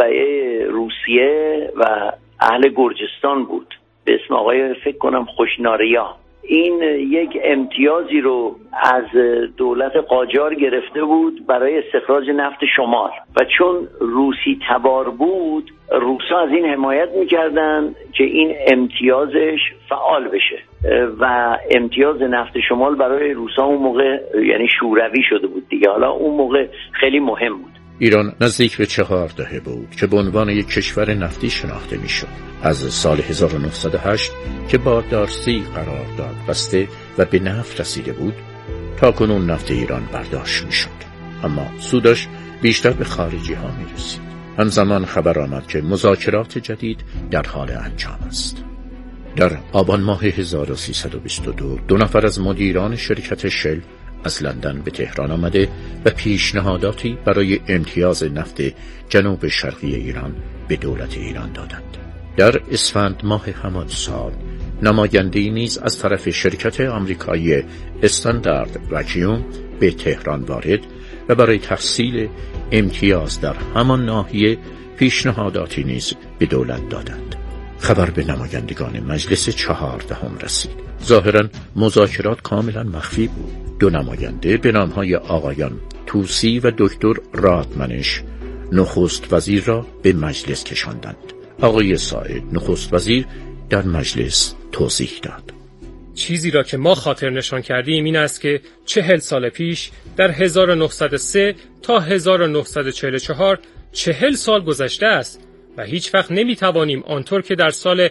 مطبعه روسیه و اهل گرجستان بود به اسم آقای فکر کنم خوشناریا. این یک امتیازی رو از دولت قاجار گرفته بود برای استخراج نفت شمال و چون روسی تبار بود روسا از این حمایت میکردن که این امتیازش فعال بشه و امتیاز نفت شمال برای روسا اون موقع یعنی شوروی شده بود دیگه. حالا اون موقع خیلی مهم بود. ایران نزدیک به 4 دهه بود که به عنوان یک کشور نفتی شناخته میشد. از سال 1908 که با دارسی قرارداد بسته و به نفت رسیده بود تا کنون نفت ایران برداشت میشد، اما سودش بیشتر به خارجی ها می رسید. همزمان خبر آمد که مذاکرات جدید در حال انجام است. در آبان ماه 1322 2 نفر از مدیران شرکت شل از لندن به تهران آمده و پیشنهاداتی برای امتیاز نفت جنوب شرقی ایران به دولت ایران دادند. در اسفند ماه همان سال نماینده‌ای نیز از طرف شرکت آمریکایی استاندارد واکیوم به تهران وارد و برای تحصیل امتیاز در همان ناحیه پیشنهاداتی نیز به دولت دادند. خبر به نمایندگان مجلس 14 رسید. ظاهراً مذاکرات کاملا مخفی بود. 2 نماینده به نامهای آقایان توسی و دکتر رادمنش نخست وزیر را به مجلس کشاندند. آقای ساعد نخست وزیر در مجلس توضیح داد. چیزی را که ما خاطر نشان کردیم این است که 40 سال پیش در 1903 تا 1944 40 سال گذشته است و هیچ وقت نمی توانیم آنطور که در سال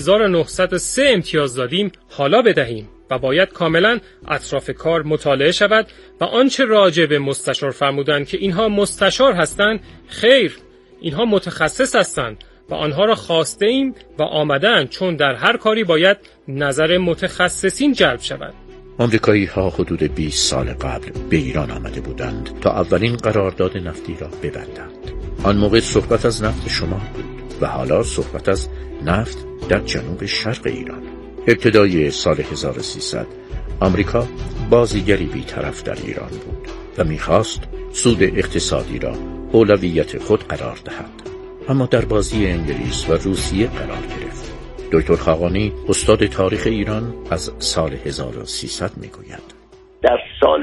1903 امتیاز دادیم حالا بدهیم و باید کاملا اطراف کار مطالعه شود و آنچه راجع به مستشار فرمودند که اینها مستشار هستند، خیر، اینها متخصص هستند و آنها را خواسته ایم و آمدن، چون در هر کاری باید نظر متخصصین جلب شود. آمریکایی ها حدود 20 سال قبل به ایران آمده بودند تا اولین قرارداد نفتی را ببندند. آن موقع صحبت از نفت شمال بود و حالا صحبت از نفت در جنوب شرق ایران. ابتدای سال 1300 آمریکا بازیگری بی‌طرف در ایران بود و می‌خواست سود اقتصادی را اولویت خود قرار دهد، اما در بازی انگلیس و روسیه قرار گرفت. دکتر خاقانی استاد تاریخ ایران از سال 1300 میگوید در سال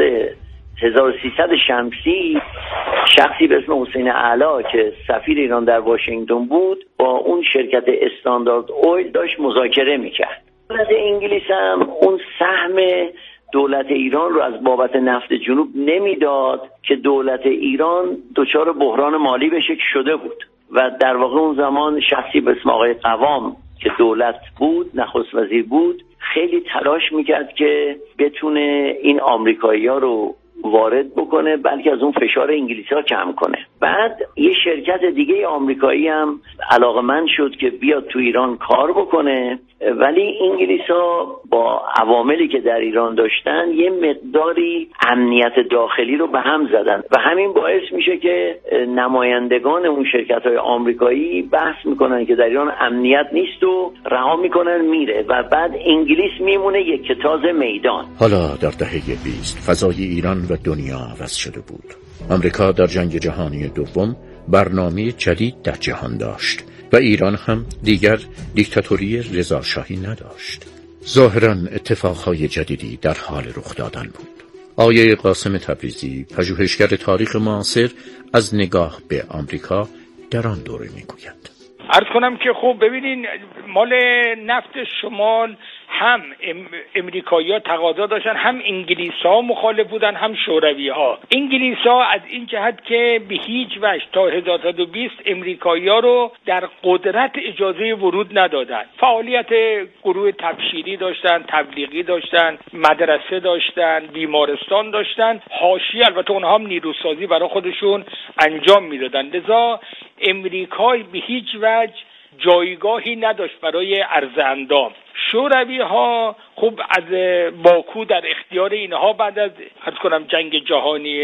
1300 شمسی شخصی به اسم حسین اعلی که سفیر ایران در واشنگتن بود با اون شرکت استاندارد اویل داشت مذاکره میکرد. دولت انگلیس هم اون سهم دولت ایران رو از بابت نفت جنوب نمیداد که دولت ایران دچار بحران مالی به شکل شده بود و در واقع اون زمان شخصی به اسم آقای قوام که دولت بود، نخست وزیر بود، خیلی تلاش میکرد که بتونه این آمریکایی‌ها رو وارد بکنه بلکه از اون فشار انگلیسی‌ها کم کنه. بعد یه شرکت دیگه آمریکایی هم علاقه‌مند شد که بیاد تو ایران کار بکنه، ولی انگلیس‌ها با عواملی که در ایران داشتن یه مقداری امنیت داخلی رو به هم زدن و همین باعث میشه که نمایندگان اون شرکت‌های آمریکایی بحث میکنن که در ایران امنیت نیست و رها میکنن میره و بعد انگلیس میمونه یک کتاز میدان. حالا در دهه 20 فضای ایران و دنیا عوض شده بود. آمریکا در جنگ جهانی دوم برنامه جدید در جهان داشت و ایران هم دیگر دیکتاتوری رضاشاهی نداشت. ظاهراً اتفاقهای جدیدی در حال رخ دادن بود. آقای قاسم تبریزی، پژوهشگر تاریخ معاصر، از نگاه به آمریکا در آن دوره میگوید. عرض کنم که خب ببینین مال نفت شمال هم امریکایی‌ها تقاضا داشتن، هم انگلیس‌ها مخالف بودن، هم شوروی‌ها. انگلیس‌ها از این جهت که به هیچ وجه تا 1920 امریکایی‌ها رو در قدرت اجازه ورود ندادن. فعالیت گروه تبشیری داشتن، تبلیغی داشتن، مدرسه داشتن، بیمارستان داشتن. حاشیه البته اونها هم نیروسازی برای خودشون انجام میدادن. لذا امریکا به هیچ وجه جایگاهی نداشت برای عرض اندام. شوروی ها خوب از باکو در اختیار اینها بعد از جنگ جهانی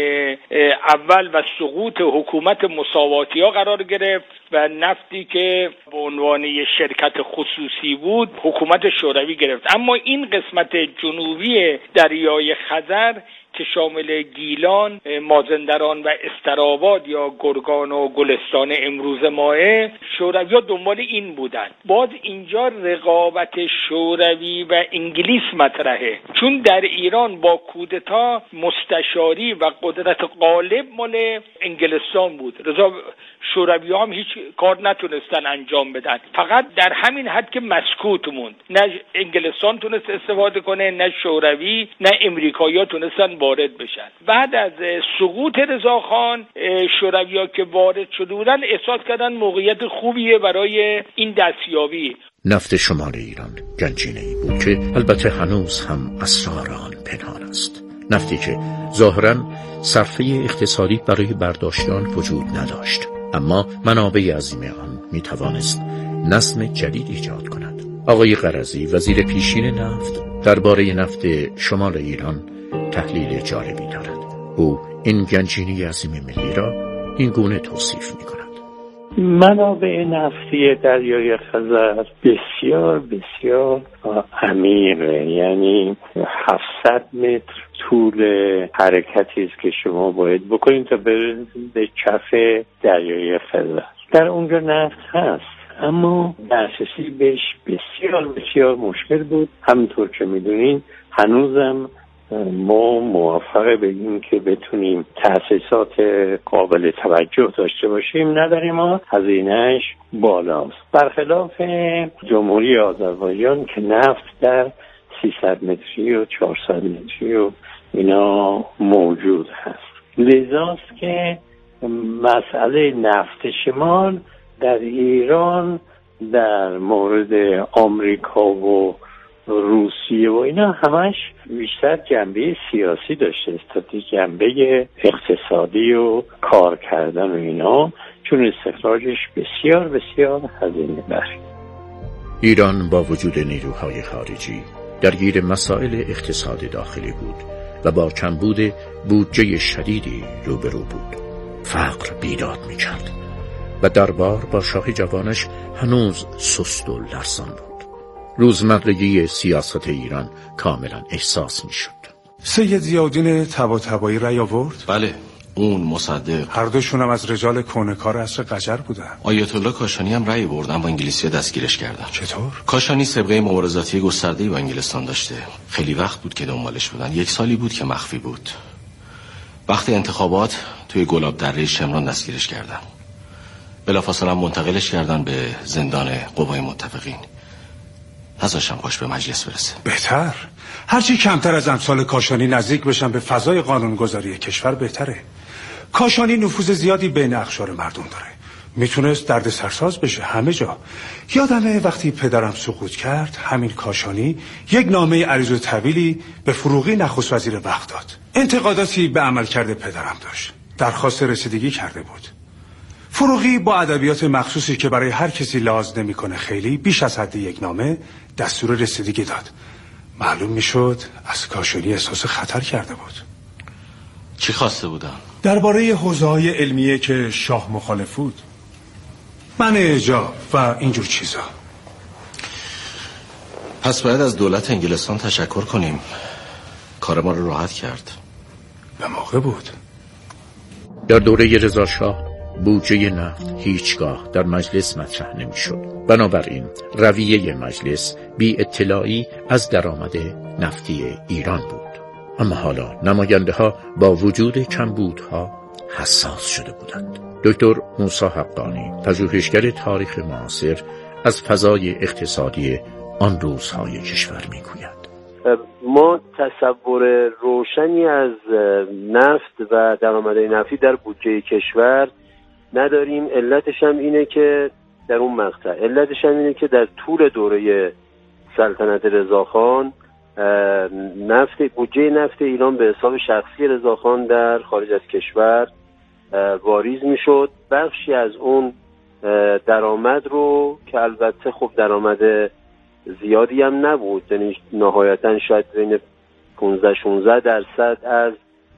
اول و سقوط حکومت مساواتی ها قرار گرفت و نفتی که به عنوان شرکت خصوصی بود حکومت شوروی گرفت. اما این قسمت جنوبی دریای خزر که شامل گیلان، مازندران و استرآباد یا گرگان و گلستان امروز ماه، شوروی‌ها دنبال این بودن. باز اینجا رقابت شوروی و انگلیس مطرحه، چون در ایران با کودتا مستشاری و قدرت غالب مال انگلستان بود. رضا شوروی‌ها هم هیچ کار نتونستن انجام بدن، فقط در همین حد که مسکوت موند. نه انگلستان تونست استفاده کنه، نه شوروی، نه امریکایی‌ها تونستن وارد بشن. بعد از سقوط رضاخان، شوروی‌ها که وارد شده بودن احساس کردن موقعیت خوبیه برای این دستیابی. نفت شمال ایران گنجینه‌ای بود که البته هنوز هم اسرار آن پنهان است. نفتی که ظاهراً صرفه اقتصادی برای برداشتن وجود نداشت، اما منابع عظیم آن میتوانست نظم جدید ایجاد کند. آقای قرضی، وزیر پیشین نفت، درباره نفت شمال ایران تحلیل جالبی دارد. او این گنجینه عظیم ملی را این گونه توصیف می‌کند: منابع نفتی دریای خزر بسیار بسیار عمیقه، یعنی 700 متر طول حرکتی است که شما باید بکنید تا برسید به کف دریای خزر. در اونجا نفت هست، اما دسترسی بهش بسیار بسیار مشکل بود. همونطور که میدونین هنوزم ما موفق به این که بتونیم تأسیسات قابل توجه داشته باشیم نداریم، ما هزینه‌اش بالاست. برخلاف جمهوری آذربایجان که نفت در 300 متری و 400 متری و اینا موجود هست. لذاست که مسئله نفت شمال در ایران در مورد آمریکا و روسیه و اینا همش بیشتر جنبه سیاسی داشته تا جنبه اقتصادی و کار کردن و اینا، چون استخراجش بسیار بسیار هزینه بره. ایران با وجود نیروهای خارجی درگیر مسائل اقتصاد داخلی بود و با کمبود بودجه شدیدی روبرو بود. فقر بیداد می‌کرد و دربار با شاه جوانش هنوز سست و لرزان بود. روزمرگی سیاست ایران کاملا احساس می شد. سید ضیاءالدین طباطبایی رأی آورد؟ بله، اون مصدق. هر دوشون هم از رجال کهنه‌کار عصر قجر بودن. آیت الله کاشانی هم رأی برد، اما انگلیسی دستگیرش کردن. چطور؟ کاشانی سابقه مبارزاتی گسترده‌ای با انگلستان داشته. خیلی وقت بود که دنبالش بودن. 1 سالی بود که مخفی بود. وقتی انتخابات توی گلاب دره شمران دستگیرش کردن. بلافاصله هم منتقلش کردن به زندان قوای متفقین. نذاشتم پاش به مجلس برسه. بهتر. هرچی کمتر از امثال کاشانی نزدیک بشن به فضای قانونگذاری کشور بهتره. کاشانی نفوذ زیادی بین اقشار مردم داره. میتونست درد سرساز بشه همه جا. یادمه وقتی پدرم سقوط کرد، همین کاشانی یک نامه عریض و طویلی به فروغی نخست وزیر وقت داد. انتقاداتی به عملکرد پدرم داشت. درخواست رسیدگی کرده بود. فروغی با ادبیات مخصوصی که برای هر کسی لحاظ نمی‌کنه خیلی بیش از حد یک نامه دستور رسیدگی داد. معلوم میشد از کاشانی احساس خطر کرده بود. چی خواسته بودن؟ درباره حوزه‌های علمیه که شاه مخالف بود، منع حجاب و اینجور چیزا. پس باید از دولت انگلستان تشکر کنیم. کار ما رو راحت کرد. به موقع بود. در دوره رضا شاه بودجه نفت هیچگاه در مجلس مطرح نمی‌شد. بنابراین رویه مجلس بی اطلاعی از درآمد نفتی ایران بود. اما حالا نماینده‌ها با وجود کمبودها حساس شده بودند. دکتر موسی حقانی، پژوهشگر تاریخ معاصر، از فضای اقتصادی آن روزهای کشور می‌گوید: ما تصور روشنی از نفت و درآمد نفتی در بودجه کشور نداریم. علتش هم اینه که در اون مقطع در طول دوره سلطنت رضاخان بودجه نفت ایران به حساب شخصی رضاخان در خارج از کشور واریز میشد. بخشی از اون درآمد رو که البته خب درآمد زیادی هم نبود، یعنی نهایتاً شاید بین 15-16% از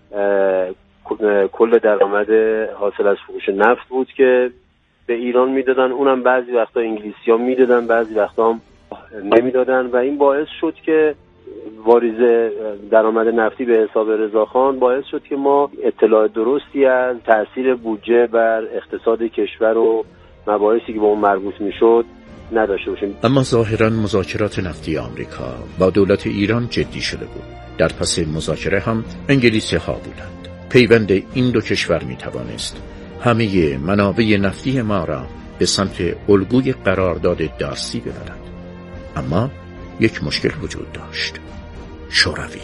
کل درآمد حاصل از فروش نفت بود که به ایران میدادن. اونم بعضی وقتا انگلیسی‌ها میدادن، بعضی وقتا هم نمیدادن و این باعث شد که واریز درآمد نفتی به حساب رضاخان باعث شد که ما اطلاع درستی از تأثیر بودجه بر اقتصاد کشور و مباحثی که به اون مربوط میشد نداشته باشیم. اما ظاهراً مذاکرات نفتی آمریکا با دولت ایران جدی شده بود. در پس مذاکره هم انگلیسی ها بودند. پیوند این دو کشور می توانست همه منابع نفتی ما را به سمت الگوی قرارداد دارسی ببرد. اما یک مشکل وجود داشت: شوروی.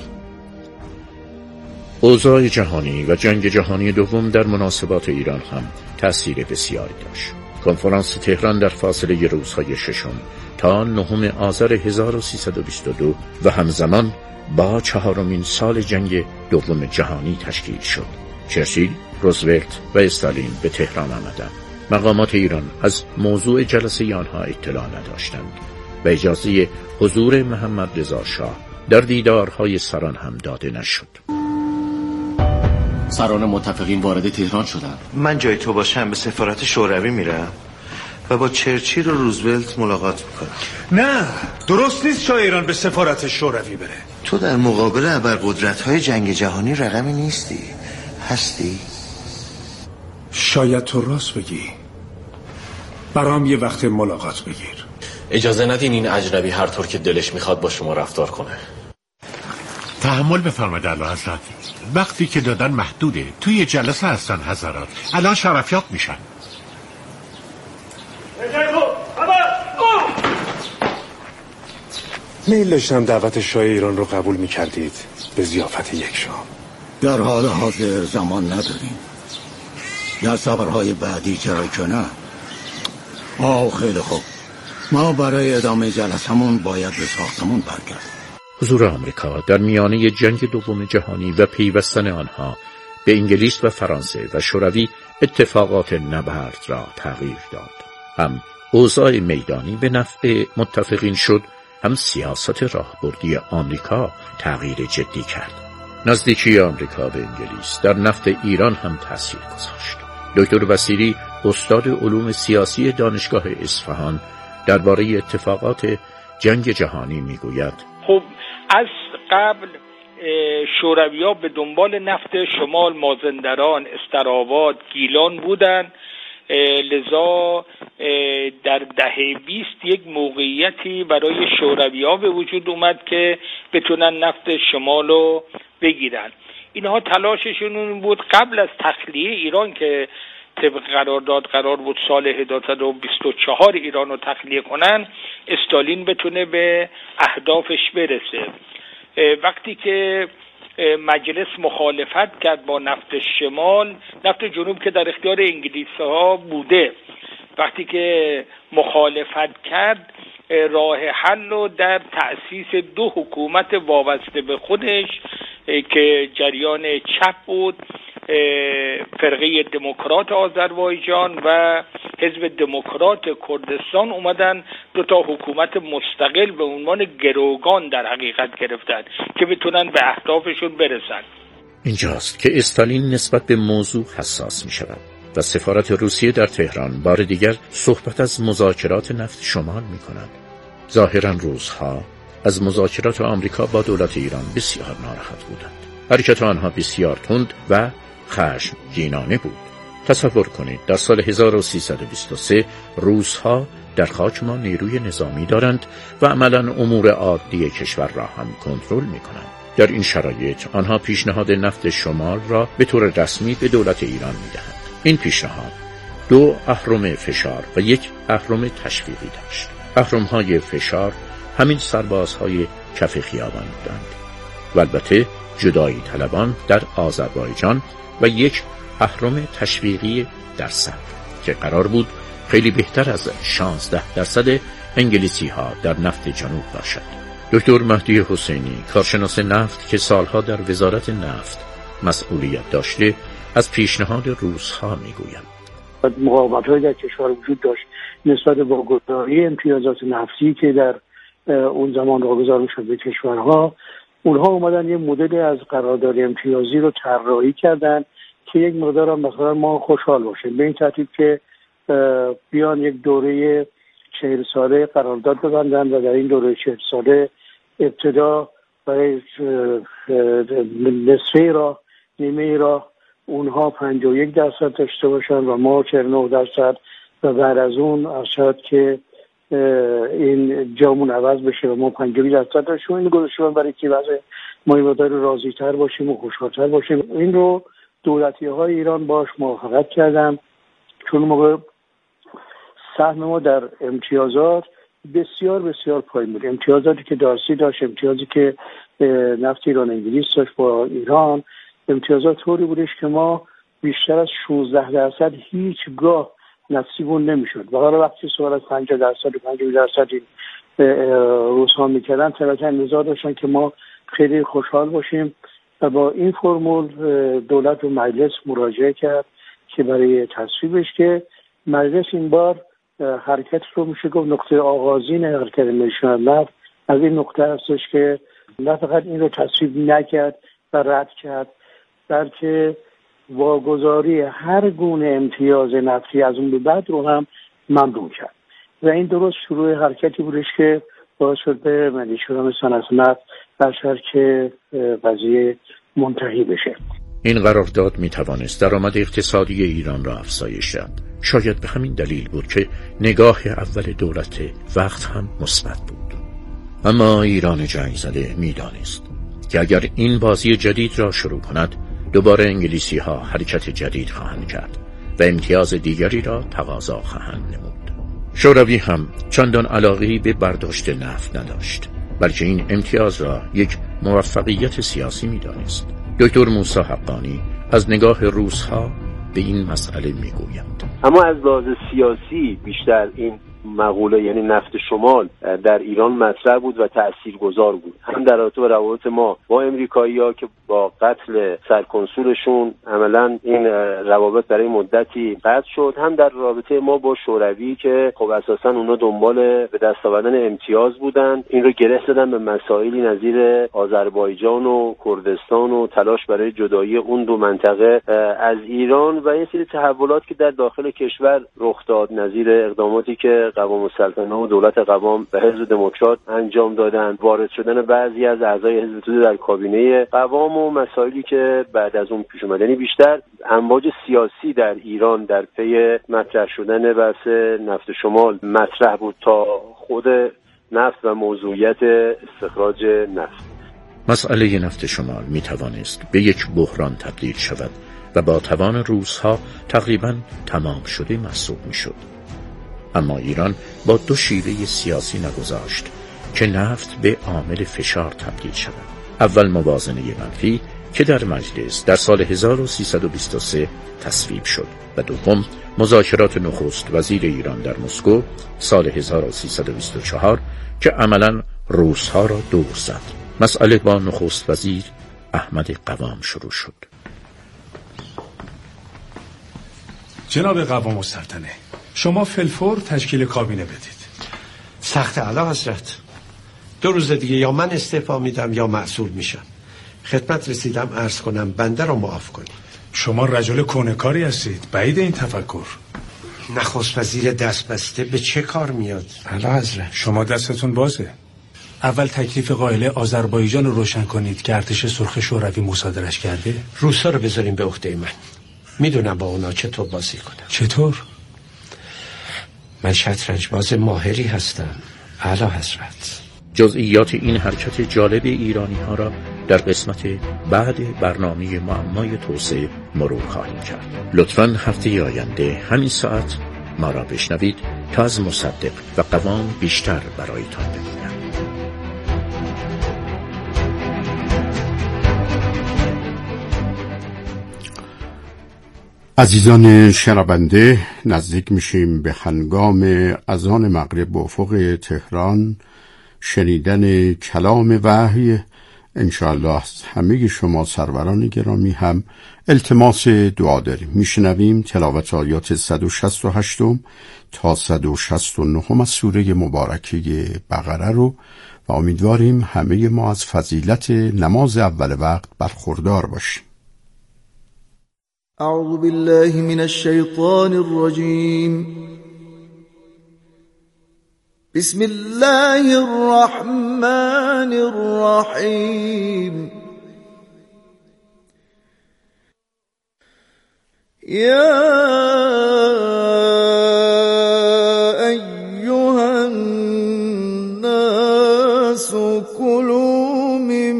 اوضاع جهانی و جنگ جهانی دوم در مناسبات ایران هم تأثیر بسیاری داشت. کنفرانس تهران در فاصله روزهای 6 تا 9 آذر 1322 و همزمان با 4مین سال جنگ دوم جهانی تشکیل شد. چرچیل، روزولت و استالین به تهران آمدند. مقامات ایران از موضوع جلسه آنها اطلاع نداشتند و اجازه حضور محمد رضا شاه در دیدارهای سران هم داده نشد. سران متفقین وارد تهران شدند. من جای تو باشم به سفارت شوروی میرم و با چرچیل و روزولت ملاقات میکنم. نه، درست نیست شاه ایران به سفارت شوروی بره. تو در مقابل ابرقدرت‌های جنگ جهانی رقمی نیستی. هستی؟ شاید تو راست بگی. برام یه وقت ملاقات بگیر. اجازه ندین این اجنبی هر طور که دلش میخواد با شما رفتار کنه. تحمل بفرمایید اعلی حضرت. وقتی که دادن محدوده. توی جلسه هستن حضرات. الان شرفیاب میشن. میل داشتم دعوت شاه ایران رو قبول میکردید به ضیافت یک شام. در حال حاضر زمان نداریم. در سفرهای بعدی چرا که نه؟ خیلی خوب. ما برای ادامه جلسمون باید به ساختمون برگردیم. حضور آمریکا در میانه جنگ دوم جهانی و پیوستن آنها به انگلیس و فرانسه و شوروی اتفاقات نبرد را تغییر داد. هم اوضاع میدانی به نفع متفقین شد، هم سیاست راهبردی آمریکا تغییر جدی کرد. نزدیکی آمریکا به انگلیس در نفت ایران هم تأثیر گذاشت. دکتر بصیری، استاد علوم سیاسی دانشگاه اصفهان، درباره اتفاقات جنگ جهانی میگوید: خب از قبل شوروی‌ها به دنبال نفت شمال، مازندران، استرآباد، گیلان بودن. لذا در دهه 20 یک موقعیتی برای شوروی‌ها به وجود اومد که بتونن نفت شمال رو بگیرن. اینها تلاششون این بود قبل از تخلیه ایران که طبق قرارداد قرار بود سال 1924 ایران رو تخلیه کنن، استالین بتونه به اهدافش برسه. وقتی که مجلس مخالفت کرد با نفت شمال، نفت جنوب که در اختیار انگلیس‌ها بوده، وقتی که مخالفت کرد، راه حل رو در تأسیس 2 حکومت وابسته به خودش که جریان چپ بود، فرقه دموکرات آذربایجان و حزب دموکرات کردستان، اومدن 2 تا حکومت مستقل به عنوان گروگان در حقیقت گرفتن که بتونن به اهدافشون برسن. اینجاست که استالین نسبت به موضوع حساس می شود و سفارت روسیه در تهران بار دیگر صحبت از مذاکرات نفت شمال می کند. ظاهراً روزها از مذاکرات آمریکا با دولت ایران بسیار ناراحت بودند. حرکت آنها بسیار تند و خشمگینانه بود. تصور کنید در سال 1323 روس‌ها در خاک ما نیروی نظامی دارند و عملاً امور عادی کشور را هم کنترل می‌کنند. در این شرایط آنها پیشنهاد نفت شمال را به طور رسمی به دولت ایران می‌دهند. این پیشنهاد 2 اهرم فشار و 1 اهرم تشویقی داشت. اهرم‌های فشار همین سربازهای کف خیابان بودند و البته جدایی طلبان در آذربایجان و 1 اهرم تشویقی در صدر که قرار بود خیلی بهتر از 16% انگلیسی ها در نفت جنوب باشد. دکتر مهدی حسینی، کارشناس نفت که سالها در وزارت نفت مسئولیت داشته، از پیشنهاد روس‌ها میگوید: مقاومت‌هایی در کشور وجود داشت نسبت به واگذاری امتیازات نفتی که در اون زمان واگذار می‌شد به کشورها. اونها اومدن یه مدل از قرارداد امتیازی رو طراحی کردن که یک مقدار هم مثلا ما خوشحال باشیم، به این ترتیب که بیان یک دوره 40 ساله قرارداد ببندن و در این دوره 40 ساله ابتدا برای نصفه راه، نیمه راه اونها 51% داشته باشن و ما 49% و بعد از اون ارشد که این جامون عوض بشه و ما 52% داشتیم. این گذاشته برای که وضع ما این مقدار راضی تر باشیم و خوشحال‌تر باشیم. این رو دولتی‌های ایران باش موافقت کردن، چون موقع سهم ما در امتیازات بسیار بسیار پایین بود. امتیازاتی که دارسی داشت، امتیازی که نفت ایران انگلیس داشت با ایران، امتیازات طوری بودش که ما بیشتر از 16% هیچگاه نصیبون نمیشد. و حالا وقتی سوال از 50% و 50% این روزها میکردن، طبعا انتظار داشتن که ما خیلی خوشحال باشیم و با این فرمول دولت و مجلس مراجعه کرد که برای تصویبش، که مجلس این بار حرکت رو میشه گفت نقطه آغازین حرکت ملی نفت از این نقطه هستش که نه فقط این رو تصویب نکرد و رد کرد، بلکه واگذاری هر گونه امتیاز نفتی از اون به بعد رو هم ممنوع کرد. و این درست شروع حرکتی بودش که باعث شد به ملی شدن صنعت نفت در شهر که قضیه منتهی بشه. این قرارداد می توانست درآمد اقتصادی ایران را افزایش دهد. شاید به همین دلیل بود که نگاه اول دولت وقت هم مثبت بود. اما ایران جنگ زده می دانست که اگر این بازی جدید را شروع کند، دوباره انگلیسی ها حرکت جدید خواهند کرد و امتیاز دیگری را تقاضا خواهند نمود. شوروی هم چندان علاقه‌ای به برداشت نفت نداشت، بلکه این امتیاز را یک موفقیت سیاسی می دانست. دکتر موسی حقانی از نگاه روس‌ها به این مسئله میگویند. اما از لحاظ سیاسی بیشتر این مقوله، یعنی نفت شمال، در ایران مطرح بود و تاثیرگذار بود، هم در رابطه با روابط ما با امریکایی‌ها که با قتل سرکنسولشون عملاً این روابط برای مدتی قطع شد، هم در رابطه ما با شوروی که خب اساساً اونا دنبال به دست آوردن امتیاز بودن. این رو گره زدن به مسائلی نظیر آذربایجان و کردستان و تلاش برای جدایی اون دو منطقه از ایران و یه سری تحولات که در داخل کشور رخ داد، نظیر اقداماتی که قوام السلطنه و دولت قوام و حزب دموکرات انجام دادن، وارد شدن بعضی از اعضای حزب توده در کابینه قوام و مسائلی که بعد از اون پیش اومد. یعنی بیشتر امواج سیاسی در ایران در پی مطرح شدن بحث نفت شمال مطرح بود تا خود نفت و موضوعیت استخراج نفت. مسئله نفت شمال می توانست به یک بحران تبدیل شود و با توان روس‌ها تقریباً تمام شده محسوب می شد. اما ایران با دو شیوه سیاسی نگذاشت که نفت به عامل فشار تبدیل شود. اول موازنه منفی که در مجلس در سال 1323 تصویب شد و دوم مذاکرات نخست وزیر ایران در مسکو سال 1324 که عملاً روس‌ها را دور زد. مسئله با نخست وزیر احمد قوام شروع شد. جناب قوام السلطنه، شما فلفور تشکیل کابینه بدید. سخت اعلی حضرت. 2 روز دیگه یا من استعفا میدم یا معزول میشم. خدمت رسیدم عرض کنم بنده رو معاف کنید. شما رجل کونه‌کاری هستید، بعید این تفکر. نخست وزیر دست بسته به چه کار میاد؟ اعلی حضرت شما دستتون بازه. اول تکلیف قائله آذربایجان رو روشن کنید که ارتش سرخ شوروی مصادرش کرده. روسا رو بذاریم به عهده من. میدونم با اونا چطور بازی کنم. چطور؟ من شطرنج باز ماهری هستم اعلی حضرت. جزئیات این حرکت جالب ایرانی ها را در قسمت بعد برنامه معمای توسعه مرور خواهیم کرد. لطفاً هفته آینده همین ساعت ما را بشنوید تا از مصدق و قوام بیشتر برایتان بگویم. عزیزان شنونده، نزدیک میشیم به هنگام اذان مغرب به افق تهران. شنیدن کلام وحی انشاءالله از همه شما سروران گرامی هم التماس دعا داریم. میشنویم تلاوت آیات 168 تا 169 از سوره مبارکه بقره رو و امیدواریم همه ما از فضیلت نماز اول وقت برخوردار باشیم. اعوذ بالله من الشیطان الرجیم. بسم الله الرحمن الرحيم يا أيها الناس كلوا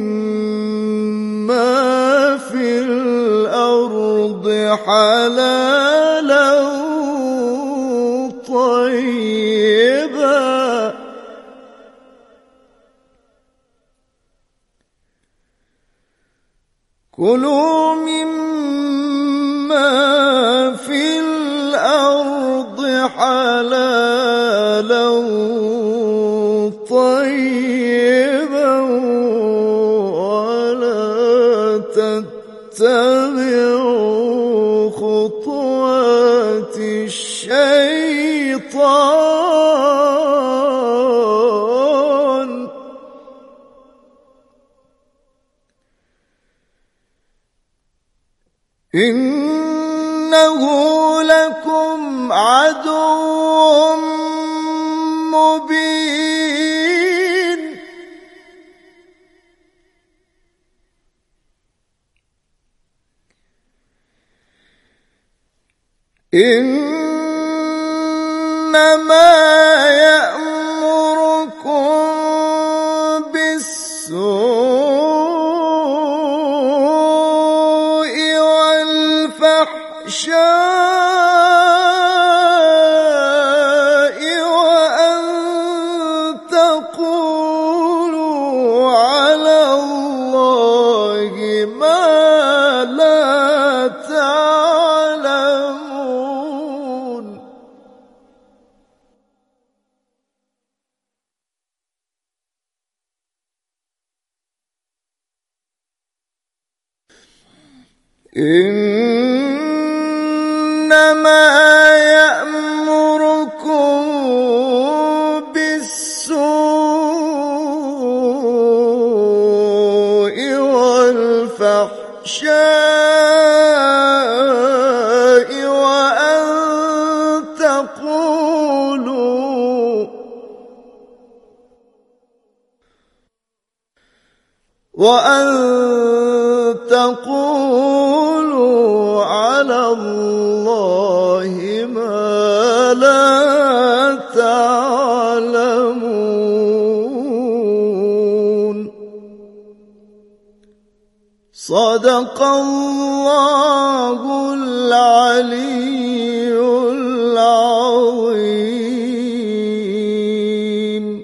مما في الأرض حلالا طيبا كلوا مما في الأرض حلالا طيبا ولا تتبعوا خطوات الشيطان إنه لكم عدو مبين إنما يأمركم بالسوء والفحشاء وأن تقولوا على الله ما لا تعلمون إنما يأمركم بالسوء والفحشاء وأن تقولوا على الله ما لا تعلمون صدق الله العلي العظيم.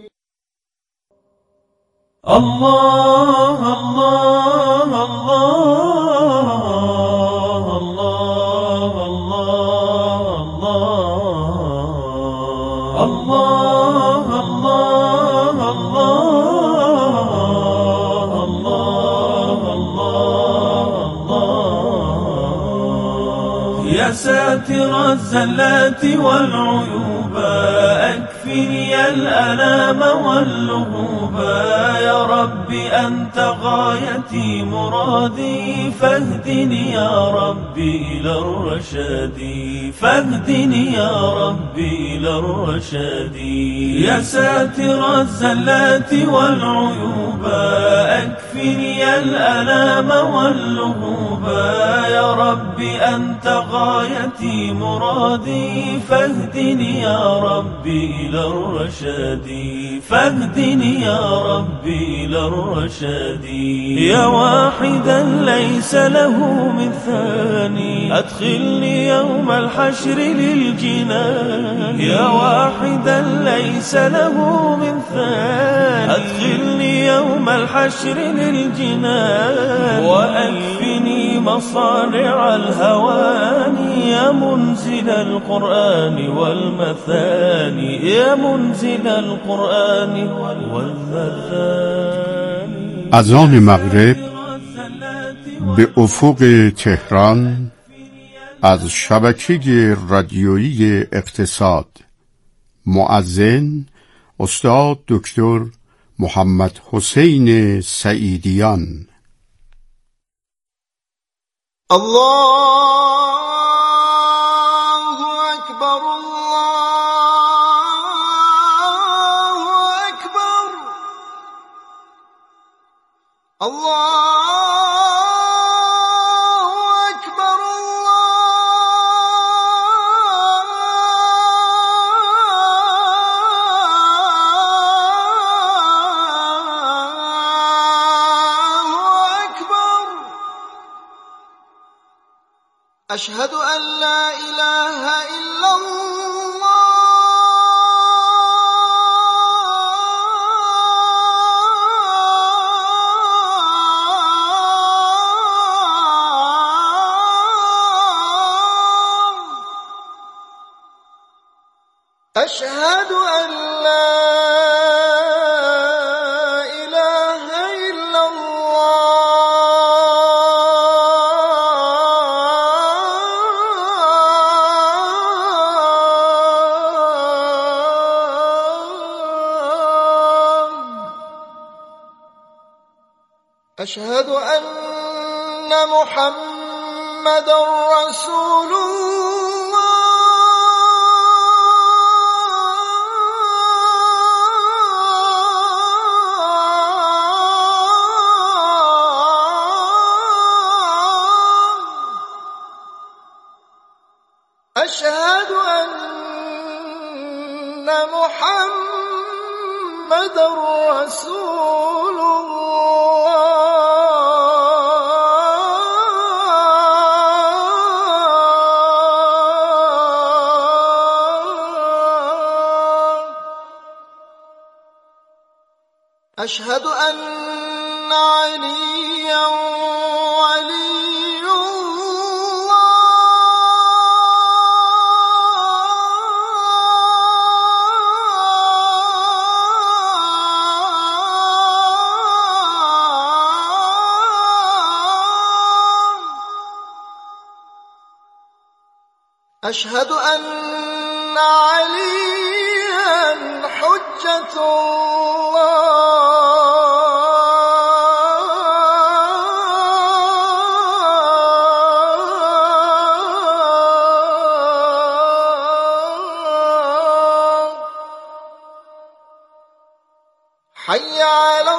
الله الله الله الله الله الله الله يا ساتر الزلات والعيوب أكفني الألام واللغوب يا رب أنت غايتي مرادي فاهدني يا ربي إلى الرشاد فاهدني يا ربي إلى الرشاد يا ساتر الزلات والعيوب أكفني الألام واللغوب يا رب أنت غايتي مرادي فاهدني يا ربي إلى الرشاد فاهدني يا ربي إلى الرشاد يا واحدا ليس له من ثاني أدخلني يوم الحشر للجنان يا واحدا ليس له من ثاني أدخلني يوم الحشر للجنان وأكفني مصارع الهوان يا منزل القرآن والمثاني يا منزل القرآن والمثاني. اذان مغرب به افق تهران از شبکه رادیویی اقتصاد. مؤذن استاد دکتر محمد حسین سعیدیان. الله أكبر الله الله أكبر الله أكبر أشهد أن لا إله إلا الله أشهد أن لا إله إلا الله أشهد أن محمدًا رسول الله أشهد أن محمدًا رسول الله أشهد أن عليًّا ولي أشهد أن عليًّا حجة الله حي على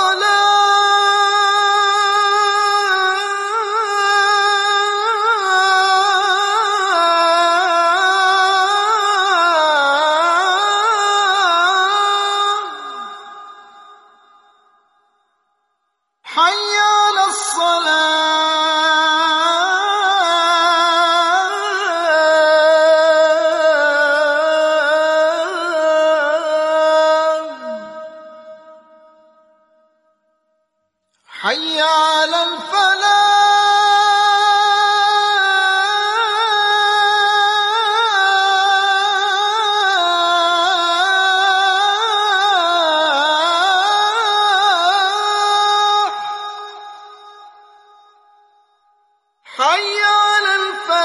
حي على حي على الفلاح حي على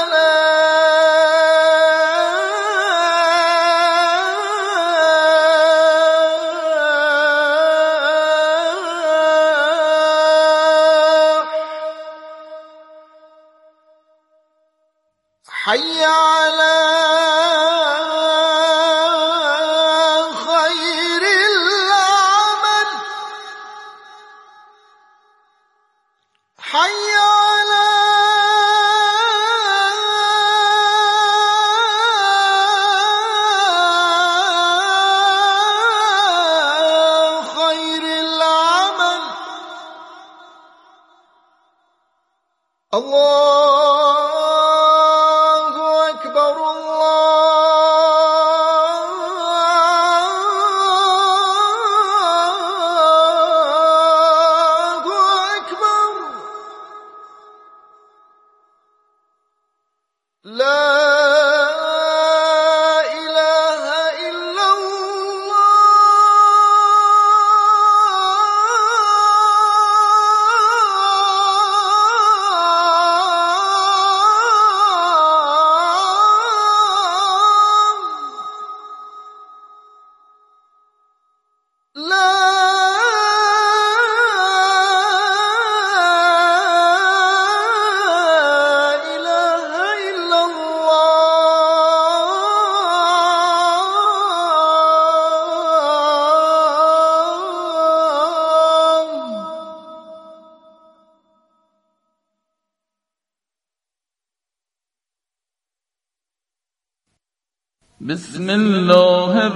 الفلاح حي على خير العمل حي على خير العمل الله أكبر الله أكبر لا إله إلا الله بسم الله